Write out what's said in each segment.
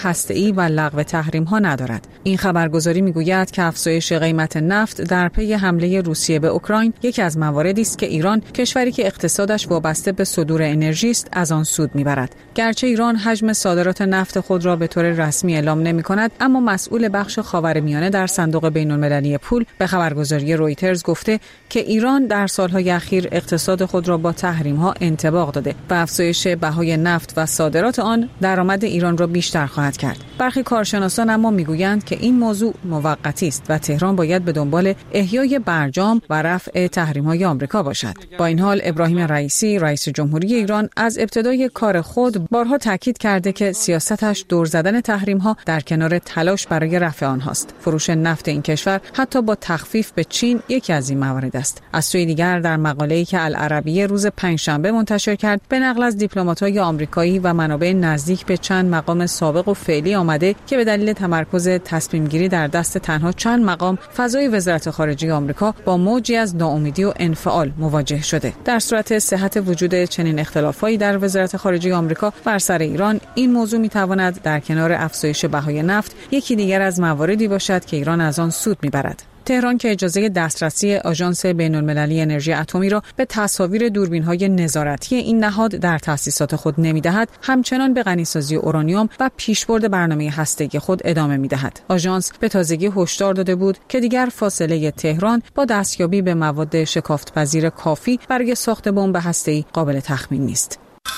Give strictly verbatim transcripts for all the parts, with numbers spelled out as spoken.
هسته‌ای و لغو تحریم‌ها ندارد. این خبرگزاری می‌گوید که افزایش قیمت نفت در پی حمله روسیه به اوکراین یکی از مواردی است که ایران، کشوری که اقتصادش وابسته به صدور انرژی است، از آن سود می‌برد. گرچه ایران حجم صادرات نفت خود را به طور رسمی اعلام نمی‌کند، اما مسئول بخش خاورمیانه در صندوق بین‌المللی پول به خبرگزاری رویترز گفته که ایران در سال‌های اخیر اقتصاد خود را با تحریم‌ها انطباق داده و افزایش بهای نفت و صادرات آن درآمد ایران را بیشتر خواهد کرد. برخی کارشناسان اما می‌گویند که این موضوع موقتی است و تهران باید به دنبال احیای برجام و رفع تحریم‌های آمریکا باشد. با این حال ابراهیم رئیسی، رئیس جمهوری ایران، از ابتدای کار خود بارها تاکید کرده که سیاستش دور زدن تحریم‌ها در کنار تلاش برای رفع آنهاست. فروش نفت این کشور حتی با تخفیف به چین یکی از این موارد است. از سوی دیگر در مقاله‌ای که العربیه روز پنجشنبه منتشر کرد، به نقل از دیپلمات‌های آمریکایی و منابع نزدیک به چند مقام سابق و فعلی آمده که به دلیل تمرکز تصمیم‌گیری در دست تنها چند مقام، فضای وزارت خارجه آمریکا با موجی از ناامیدی و انفعال مواجه شده. در صورت صحت وجود چنین اختلافایی در وزارت خارجه آمریکا بر سر ایران، این موضوع می‌تواند در کنار افزایش بهای نفت یکی دیگر از مواردی باشد که ایران از آن سود می‌برد. تهران که اجازه دسترسی آژانس بین‌المللی انرژی اتمی را به تصاویر دوربین‌های نظارتی این نهاد در تأسیسات خود نمی‌دهد، همچنان به غنیسازی اورانیوم و پیشبرد برنامه هسته‌ای خود ادامه می‌دهد. آژانس به تازگی هشدار داده بود که دیگر فاصله تهران با دستیابی به مواد شکافت‌پذیر کافی برای ساخت بمب هسته‌ای قابل تخمین نیست.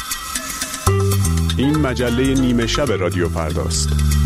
این مجله نیمه شب رادیو فرداست.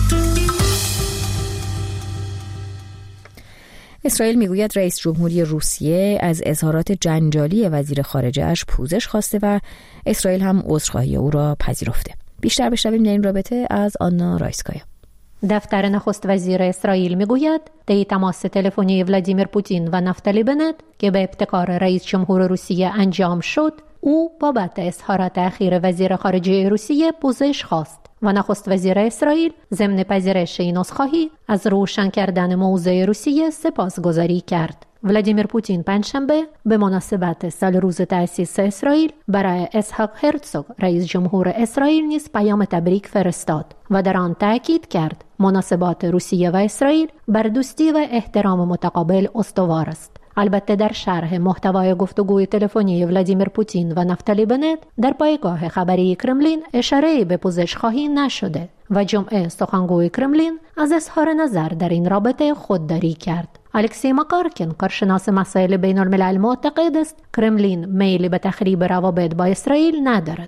اسرائیل میگوید رئیس جمهوری روسیه از اظهارات جنجالی وزیر خارجه‌اش پوزش خواسته و اسرائیل هم عذرخواهی او را پذیرفته. بیشتر بشنویم در این رابطه از آنا رایسکایا. دفتر نخست وزیر اسرائیل میگوید طی تماس تلفنی ولادیمیر پوتین و نفتالی بنت که به ابتکار رئیس جمهور روسیه انجام شد، او بابت اظهارات اخیر وزیر خارجه روسیه پوزش خواست و نخست وزیر اسرائیل ضمن پذیرش این عذرخواهی از روشن کردن موضع روسیه سپاسگزاری کرد. ولادیمیر پوتین پنجشنبه به مناسبت سال روز تأسیس اسرائیل برای اسحاق هرتزوگ رئیس جمهور اسرائیل نیز پیام تبریک فرستاد و در آن تأکید کرد مناسبات روسیه و اسرائیل بر دوستی و احترام متقابل استوار است. البته در شرح محتوای گفتگوی تلفنی ولادیمیر پوتین و نفتالی بنت در پایگاه خبری کرملین اشاره‌ای به پوزشخواهی نشده و جمعه سخنگوی کرملین از اظهار نظر در این رابطه خودداری کرد. الکسی ماکارکین، کارشناس مسائل بین الملل، معتقد است کرملین میلی به تخریب روابط با اسرائیل ندارد.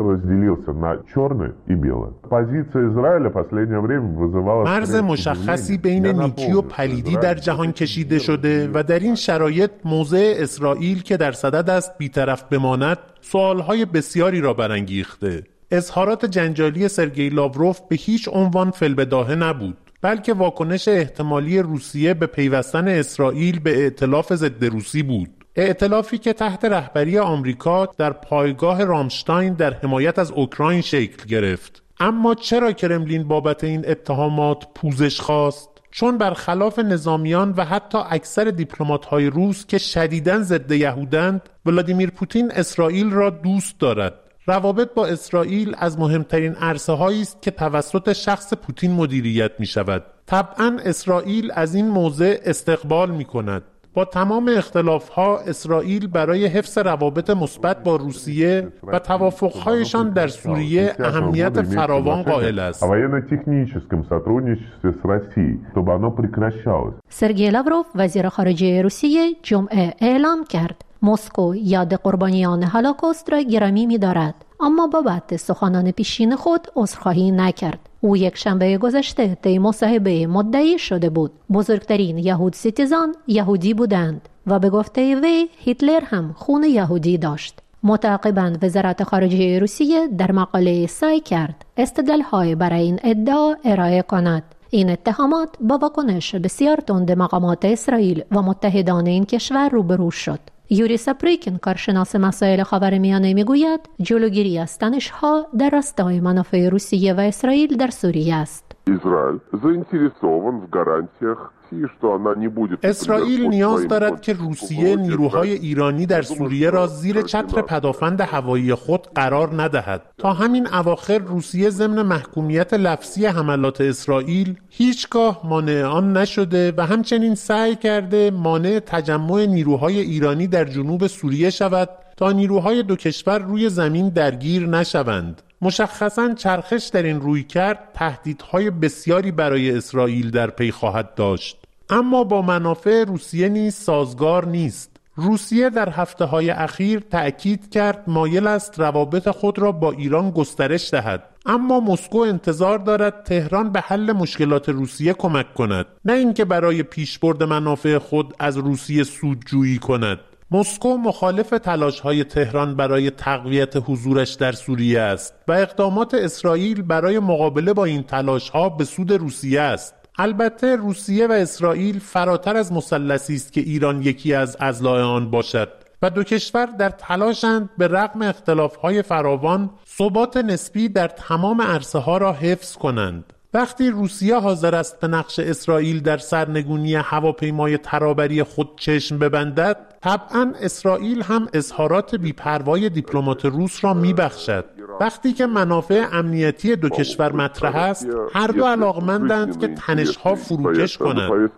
مرز مشخصی بین نیکی و پلیدی در جهان کشیده شده و در این شرایط موضع اسرائیل که در صدد است بی‌طرف بماند سوالهای بسیاری را برانگیخته. اظهارات جنجالی سرگئی لاوروف به هیچ عنوان فی‌البداهه نبود، بلکه واکنش احتمالی روسیه به پیوستن اسرائیل به ائتلاف ضد روسی بود. ائتلافی که تحت رهبری آمریکا در پایگاه رامشتاین در حمایت از اوکراین شکل گرفت. اما چرا کرملین بابت این اتهامات پوزش خواست؟ چون برخلاف نظامیان و حتی اکثر دیپلمات‌های روس که شدیداً ضد یهودند، ولادیمیر پوتین اسرائیل را دوست دارد. روابط با اسرائیل از مهمترین عرصه‌هایی است که توسط شخص پوتین مدیریت می‌شود. طبعاً اسرائیل از این موضع استقبال می‌کند. با تمام اختلاف‌ها اسرائیل برای حفظ روابط مثبت با روسیه و توافق‌هایشان در سوریه اهمیت فراوان قائل است. سرگئی لاوروف وزیر خارجه روسیه جمعه اعلام کرد مسکو یاد قربانیان هولوکاست را گرامی می‌دارد، اما بابت سخنان پیشین خود عذرخواهی نکرد. او یک شنبه گذشته طی مصاحبه مدعی شده بود بزرگترین یهود ستیزان یهودی بودند و به گفته وی هیتلر هم خون یهودی داشت. متعاقباً وزارت خارجه روسیه در مقاله سعی کرد استدلال‌های برای این ادعا ارائه کند. این اتهامات با واکنش بسیار تند مقامات اسرائیل و متحدان این کشور روبرو شد. یوری سپریکین، کارشناس مسائل خاورمیانه، میگوید جلوگیری از تنش‌ها در راستای منافع روسیه و اسرائیل در سوریه است. اسرائیل نیاز دارد که روسیه نیروهای ایرانی در سوریه را زیر چتر پدافند هوایی خود قرار ندهد. تا همین اواخر روسیه ضمن محکومیت لفظی حملات اسرائیل هیچگاه مانع آن نشده و همچنین سعی کرده مانع تجمع نیروهای ایرانی در جنوب سوریه شود تا نیروهای دو کشور روی زمین درگیر نشوند. مشخصاً چرخش در این رویکرد تهدیدهای بسیاری برای اسرائیل در پی خواهد داشت، اما با منافع روسیه نیز سازگار نیست. روسیه در هفته‌های اخیر تأکید کرد مایل است روابط خود را با ایران گسترش دهد، اما مسکو انتظار دارد تهران به حل مشکلات روسیه کمک کند، نه اینکه برای پیشبرد منافع خود از روسیه سودجویی کند. مسکو مخالف تلاش‌های تهران برای تقویت حضورش در سوریه است و اقدامات اسرائیل برای مقابله با این تلاش‌ها به سود روسیه است. البته روسیه و اسرائیل فراتر از مثلثی است که ایران یکی از اضلاع آن باشد و دو کشور در تلاشند به رغم اختلاف‌های فراوان ثبات نسبی در تمام عرصه‌ها را حفظ کنند. وقتی روسیه حاضر است به نقش اسرائیل در سرنگونی هواپیمای ترابری خود چشم ببندد، طبعاً اسرائیل هم اظهارات بی‌پروای دیپلمات روس را می‌بخشد. وقتی که منافع امنیتی دو کشور مطرح است، هر دو علاقمندند که تنش‌ها فروکش کنند.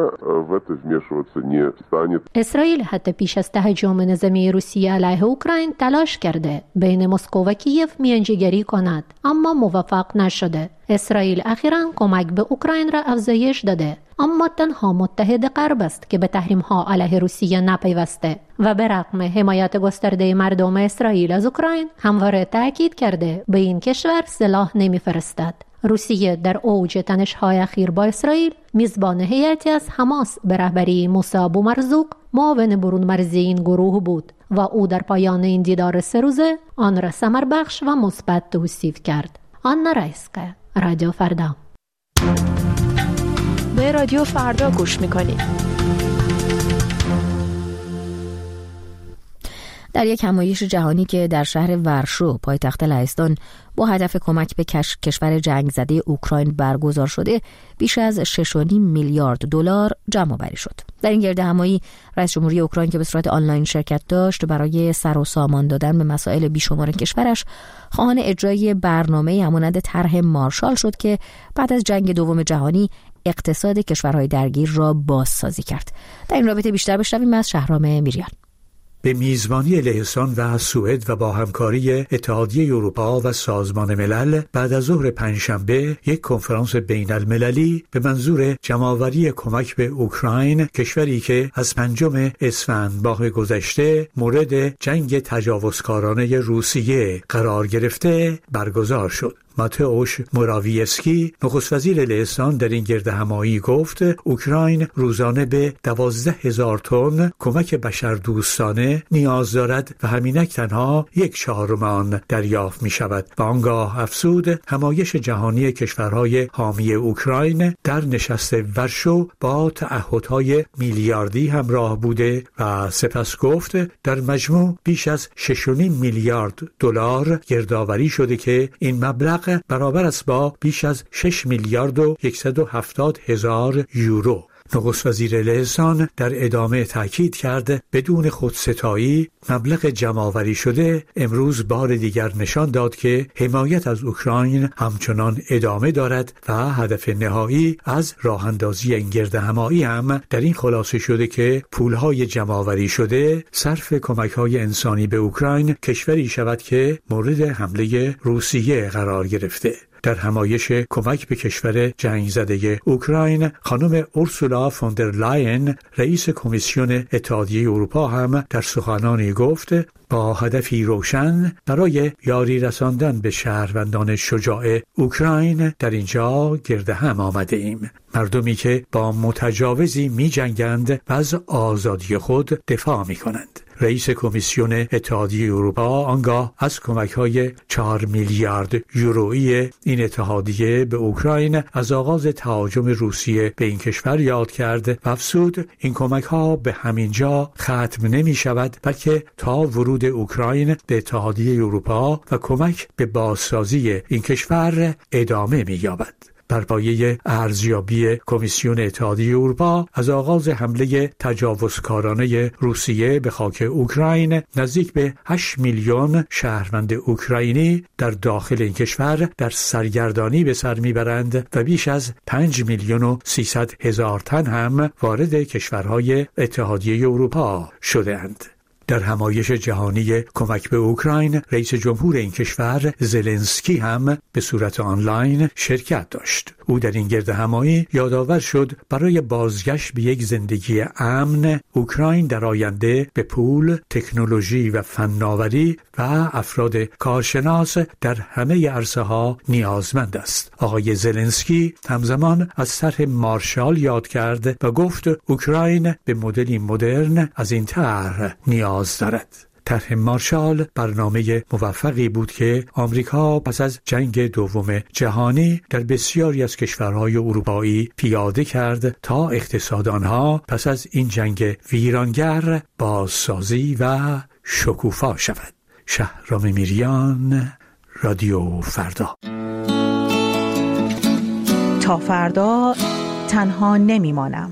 اسرائیل حتی پیش از تهاجم نظامی روسیه علیه اوکراین تلاش کرده بین مسکو و کیف میانجیگری کند، اما موفق نشده. اسرائیل اخیراً کمک به اوکراین را افزایش داده، اما تنها متحد غرب است که به تحریم‌ها علیه روسیه نپیوسته و به رغم حمایت گسترده مردم اسرائیل از اوکراین همواره تاکید کرده به این کشور سلاح نمی‌فرستد. روسیه در اوج تنش‌های اخیر با اسرائیل میزبان هیئتی از حماس به رهبری موسی ابومرزوق معاون برون مرزی این گروه بود و او در پایان این دیدار سه روزه آن را ثمربخش و مثبت توصیف کرد. آنا رایسکا، رادیو فردا. به رادیو فردا گوش میکنید. در یک همایش جهانی که در شهر ورشو پایتخت لهستان با هدف کمک به کشور جنگ زده اوکراین برگزار شده، بیش از شش و نیم میلیارد دلار جمع آوری شد. در این گرد همایی رئیس جمهوری اوکراین که به صورت آنلاین شرکت داشت، برای سر و سامان دادن به مسائل بیشمار کشورش خواهان اجرای برنامه همانند طرح مارشال شد که بعد از جنگ دوم جهانی اقتصاد کشورهای درگیر را بازسازی کرد. در این رابطه بیشتر بشنویم از شهرام میریان. به میزبانی لهستان و سوئد و با همکاری اتحادیه اروپا و سازمان ملل بعد از ظهر پنجشنبه یک کنفرانس بین المللی به منظور جمع‌آوری کمک به اوکراین، کشوری که از پنجم اسفند ماه گذشته مورد جنگ تجاوزکارانه روسیه قرار گرفته برگزار شد. ماتئوش موراویسکی، نخست وزیر لهستان، در این گرد همایی گفت اوکراین روزانه به دوازده هزار تن کمک بشردوستانه نیاز دارد و همینک تنها یک چهارم آن دریافت می شود. و آنگاه افزود همایش جهانی کشورهای حامی اوکراین در نشست ورشو با تعهدهای میلیاردی همراه بوده و سپس گفت در مجموع بیش از شش و نیم میلیارد دلار گردآوری شده که این مبلغ برابر است با بیش از شش میلیارد و صد و هفتاد هزار یورو. نخست وزیر لهستان در ادامه تاکید کرد بدون خودستایی مبلغ جمع‌آوری شده امروز بار دیگر نشان داد که حمایت از اوکراین همچنان ادامه دارد و هدف نهایی از راه اندازی این گرد همایی هم در این خلاصه شده که پولهای جمع‌آوری شده صرف کمک‌های انسانی به اوکراین، کشوری شود که مورد حمله روسیه قرار گرفته. در همایش کمک به کشور جنگ زده اوکراین، خانم اورسولا فوندر لاین، رئیس کمیسیون اتحادیه اروپا، هم در سخنانی گفت با هدفی روشن برای یاری رساندن به شهروندان شجاع اوکراین در اینجا گرد هم آمده ایم. مردمی که با متجاوزی می جنگند و از آزادی خود دفاع می کنند. رئیس کمیسیون اتحادیه اروپا آنگاه از کمک‌های چهار میلیارد یورویی این اتحادیه به اوکراین از آغاز تهاجم روسیه به این کشور یاد کرد و افزود این کمک‌ها به همین جا ختم نمی‌شود، بلکه تا ورود اوکراین به اتحادیه اروپا و کمک به بازسازی این کشور ادامه می‌یابد. بر پایه ارزیابی کمیسیون اتحادیه اروپا از آغاز حمله تجاوزکارانه روسیه به خاک اوکراین نزدیک به هشت میلیون شهروند اوکراینی در داخل این کشور در سرگردانی به سر میبرند و بیش از پنج میلیون و سیصد هزار تن هم وارد کشورهای اتحادیه اروپا شدند. در همایش جهانی کمک به اوکراین رئیس جمهور این کشور زلنسکی هم به صورت آنلاین شرکت داشت. او در این گرد همایی یادآور شد برای بازگشت به یک زندگی امن اوکراین در آینده به پول، تکنولوژی و فناوری و افراد کارشناس در همه عرصه‌ها نیازمند است. آقای زلنسکی همزمان از طرح مارشال یاد کرد و گفت اوکراین به مدلی مدرن از این طرح نیاز دارد. طرح مارشال برنامه موفقی بود که آمریکا پس از جنگ دوم جهانی در بسیاری از کشورهای اروپایی پیاده کرد تا اقتصاد آنها پس از این جنگ ویرانگر بازسازی و شکوفا شود. شهرام میریان، رادیو فردا. تا فردا تنها نمیمانم.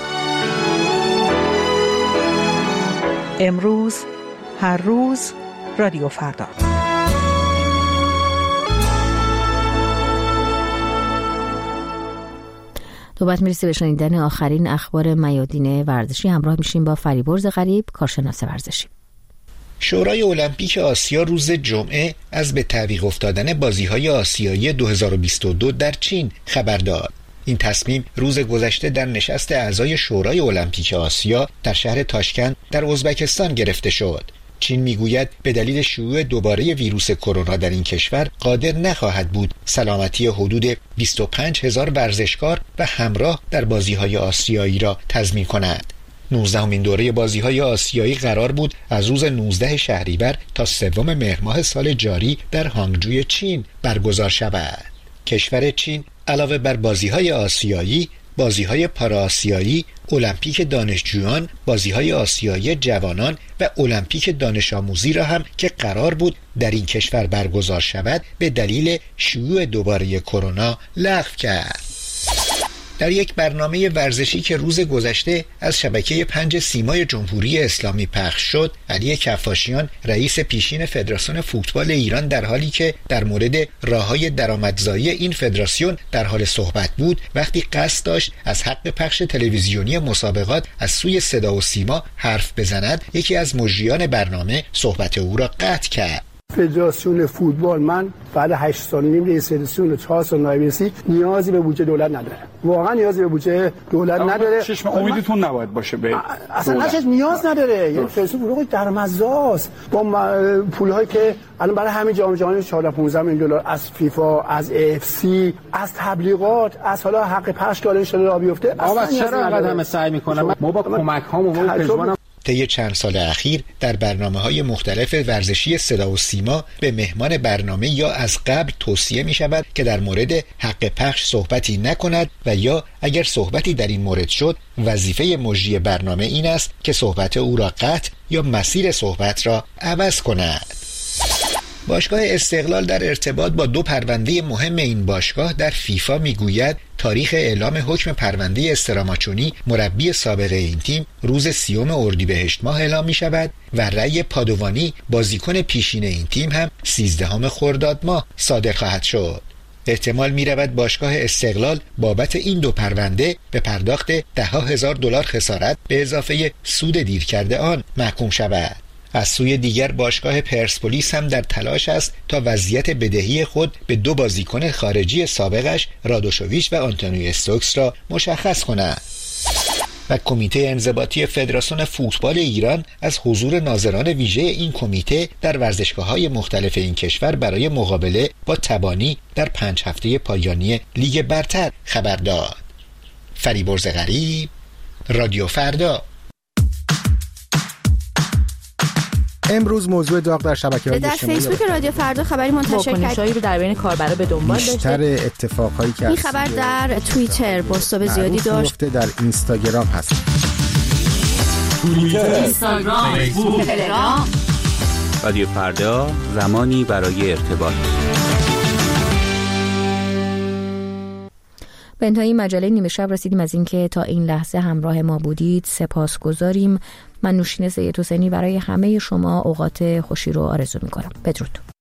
امروز، هر روز، رادیو فردا. نوبت میرسه به شنیدن آخرین اخبار میادین ورزشی. همراه میشیم با فریبرز غریب، کارشناس ورزشی. شورای المپیک آسیا روز جمعه از به تعویق افتادن بازی‌های آسیایی دو هزار و بیست و دو در چین خبر داد. این تصمیم روز گذشته در نشست اعضای شورای المپیک آسیا در شهر تاشکند در ازبکستان گرفته شد. چین میگوید به دلیل شیوع دوباره ویروس کرونا در این کشور قادر نخواهد بود سلامتی حدود بیست و پنج هزار ورزشکار و همراه در بازی‌های آسیایی را تضمین کند. نوزدهمین دوره بازی‌های آسیایی قرار بود از روز نوزدهم شهریور تا سوم مهر ماه سال جاری در هانگجوی چین برگزار شود. کشور چین علاوه بر بازی‌های آسیایی، بازی‌های پارآسیایی، المپیک دانشجویان، بازی‌های آسیایی جوانان و المپیک دانش آموزی را هم که قرار بود در این کشور برگزار شود به دلیل شیوع دوباره کرونا لغو کرد. در یک برنامه ورزشی که روز گذشته از شبکه پنج سیمای جمهوری اسلامی پخش شد، علی کفاشیان رئیس پیشین فدراسیون فوتبال ایران در حالی که در مورد راه‌های درآمدزایی این فدراسیون در حال صحبت بود، وقتی قصد داشت از حق پخش تلویزیونی مسابقات از سوی صدا و سیما حرف بزند، یکی از مجریان برنامه صحبت او را قطع کرد. فدراسیون فوتبال، من بعد هشت سال و نیم رئیس فدراسیون و چهار سال نایب رئیسی، نیازی به بودجه دولت نداره. واقعا نیازی به بودجه دولت نداره. چشم امیدتون نباید باشه به اصلا نشد نیاز نداره. یعنی فدراسیون فوتبال درآمدزاست با پول‌هایی که الان برای همین جام جهانی چهارده پانزده میلیون دلار از فیفا، از اف سی، از تبلیغات، از حالا حق پخش که ان شاء الله بیفته. اصلا چرا انقدر همه سعی میکنن؟ ما با کمک‌هام و پژمان طی چند سال اخیر در برنامه‌های مختلف ورزشی صدا و سیما به مهمان برنامه یا از قبل توصیه می‌شود که در مورد حق پخش صحبتی نکند و یا اگر صحبتی در این مورد شد، وظیفه مجری برنامه این است که صحبت او را قطع یا مسیر صحبت را عوض کند. باشگاه استقلال در ارتباط با دو پرونده مهم این باشگاه در فیفا میگوید تاریخ اعلام حکم پرونده استراماچونی مربی سابق این تیم روز سیوم اردیبهشت ماه اعلام می شود و رأی پادوانی بازیکن پیشین این تیم هم سیزدهم خرداد ماه صادر خواهد شد. احتمال می رود باشگاه استقلال بابت این دو پرونده به پرداخت ده ها هزار دلار خسارت به اضافه سود دیر کرده آن محکوم شود. از سوی دیگر باشگاه پرسپولیس هم در تلاش است تا وضعیت بدهی خود به دو بازیکن خارجی سابقش رادوشوویچ و آنتونیو استوکس را مشخص کند. و کمیته انضباطی فدراسیون فوتبال ایران از حضور ناظران ویژه این کمیته در ورزشگاه‌های مختلف این کشور برای مقابله با تبانی در پنج هفته پایانی لیگ برتر خبر داد. فریبرز غریب، رادیو فردا. امروز موضوع داغ در شبکه‌های در اجتماعی فیسبوک رادیو فردا خبری منتشر کرد. واکنش‌هایی رو در بین کاربرا به دنبال داشته. بیشتر اتفاقایی که این خبر در توییتر پست‌های زیادی داشت. در اینستاگرام هست. توییتر، اینستاگرام، فیسبوک، تلگرام. رادیو فردا، زمانی برای ارتباط. به انتهای مجله نیمه شب رسیدیم. از اینکه تا این لحظه همراه ما بودید سپاسگزاریم. من نوشین سید حسینی برای همه شما اوقات خوشی رو آرزو می‌کنم. بدرود.